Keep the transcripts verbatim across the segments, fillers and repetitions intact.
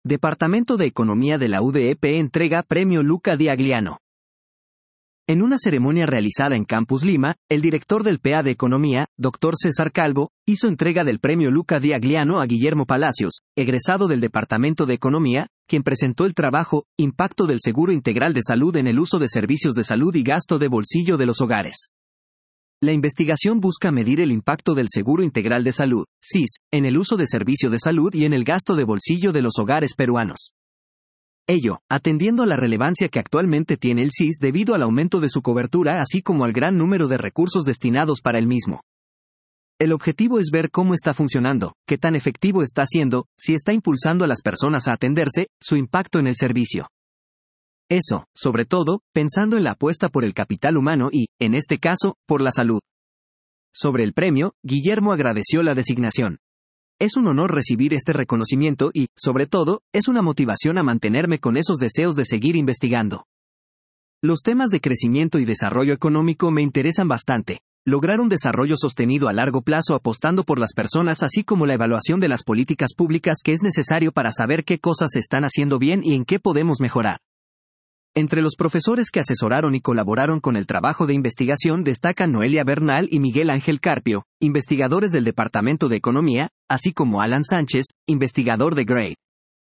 Departamento de Economía de la U D E P entrega Premio Luca di Agliano. En una ceremonia realizada en Campus Lima, el director del P A de Economía, doctor César Calvo, hizo entrega del Premio Luca di Agliano a Guillermo Palacios, egresado del Departamento de Economía, quien presentó el trabajo Impacto del Seguro Integral de Salud en el uso de servicios de salud y gasto de bolsillo de los hogares. La investigación busca medir el impacto del Seguro Integral de Salud, S I S, en el uso de servicio de salud y en el gasto de bolsillo de los hogares peruanos. Ello, atendiendo a la relevancia que actualmente tiene el S I S debido al aumento de su cobertura así como al gran número de recursos destinados para el mismo. El objetivo es ver cómo está funcionando, qué tan efectivo está siendo, si está impulsando a las personas a atenderse, su impacto en el servicio. Eso, sobre todo, pensando en la apuesta por el capital humano y, en este caso, por la salud. Sobre el premio, Guillermo agradeció la designación. Es un honor recibir este reconocimiento y, sobre todo, es una motivación a mantenerme con esos deseos de seguir investigando. Los temas de crecimiento y desarrollo económico me interesan bastante. Lograr un desarrollo sostenido a largo plazo apostando por las personas así como la evaluación de las políticas públicas que es necesario para saber qué cosas se están haciendo bien y en qué podemos mejorar. Entre los profesores que asesoraron y colaboraron con el trabajo de investigación destacan Noelia Bernal y Miguel Ángel Carpio, investigadores del Departamento de Economía, así como Alan Sánchez, investigador de Grade.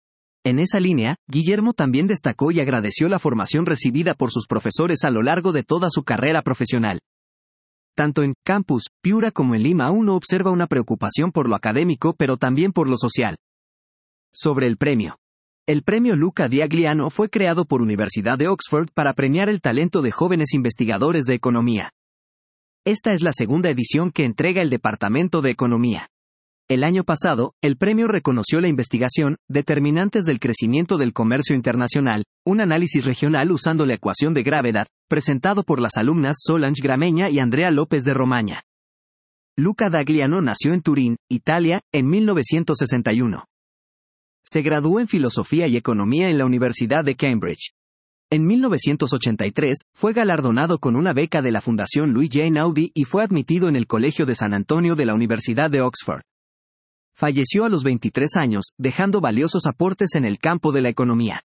En esa línea, Guillermo también destacó y agradeció la formación recibida por sus profesores a lo largo de toda su carrera profesional. Tanto en Campus, Piura como en Lima uno observa una preocupación por lo académico pero también por lo social. Sobre el premio. El Premio Luca di Agliano fue creado por Universidad de Oxford para premiar el talento de jóvenes investigadores de economía. Esta es la segunda edición que entrega el Departamento de Economía. El año pasado, el premio reconoció la investigación, determinantes del crecimiento del comercio internacional, un análisis regional usando la ecuación de gravedad, presentado por las alumnas Solange Grameña y Andrea López de Romaña. Luca di Agliano nació en Turín, Italia, en mil novecientos sesenta y uno. Se graduó en Filosofía y Economía en la Universidad de Cambridge. En mil novecientos ochenta y tres, fue galardonado con una beca de la Fundación Louis J. Naudi y fue admitido en el Colegio de San Antonio de la Universidad de Oxford. Falleció a los veintitrés años, dejando valiosos aportes en el campo de la economía.